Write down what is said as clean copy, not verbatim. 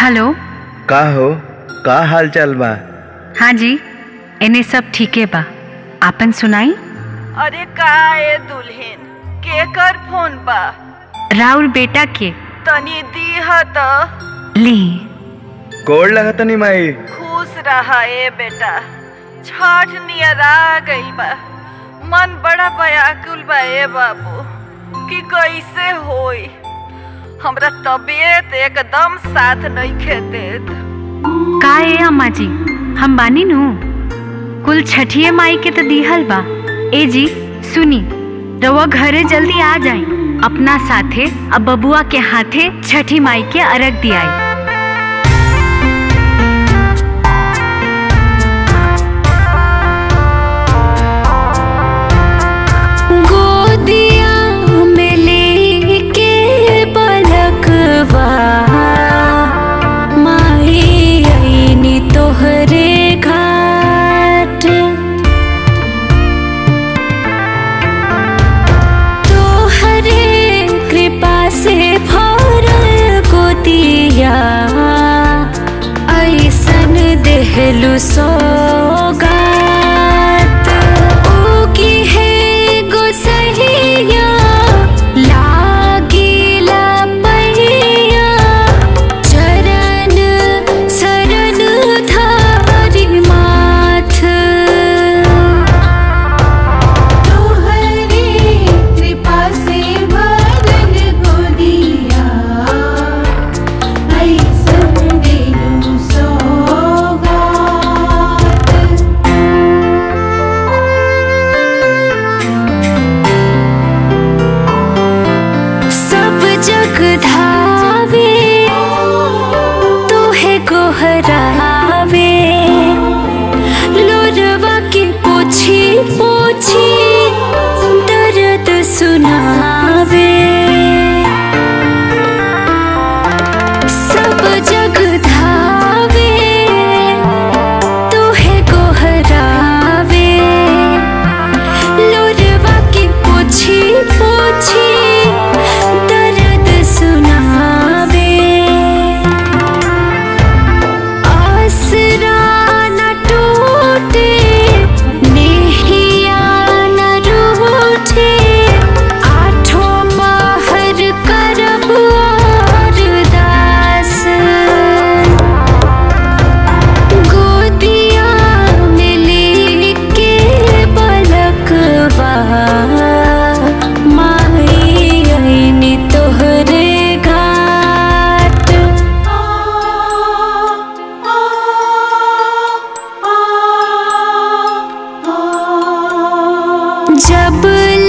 Hello. का हो, का हाल चाल बा? हाँ जी, इन्हें सब ठीके बा। आपन सुनाई? अरे का ए दुल्हन, केकर फोन बा? राउर बेटा के। तनी दीह त। ली। गोड़ लगा तनी माई। खुश रहा ए बेटा, छठ नियर आ गइल बा। मन बड़ा व्याकुल बा ए बाबू कि कैसे होई। हमरा तबीयत एकदम साथ नइखे देत। का ए अम्मा जी, हम बानी नु। कुल छठिए माई के तो दिहल बा। ए जी सुनी, रउआ घरे जल्दी आ जाई अपना साथे। अब बबुआ के हाथे छठी माई के अर्घ दियाई। ऐसन देहलु सौगात ओकी है गोसहिया लागिला पहिया चरण शरण धारी माथ तोहरी कृपा से भरल गोदिया ऐसन देलु सौगात। सब जग धावे तोहे गोहरावे लोरवा के पोछी पोछी दर्द सुनावे। सब जग धावे तोहे गोहरावे लोरवा के पोछी पोछी दर्द सुनावे। आसरा न टूटे नेहिया न रूठे आठों बाहर करब अरदास। गोदिया में लेके बलकवा माई आईनी तोहरे घाट। जब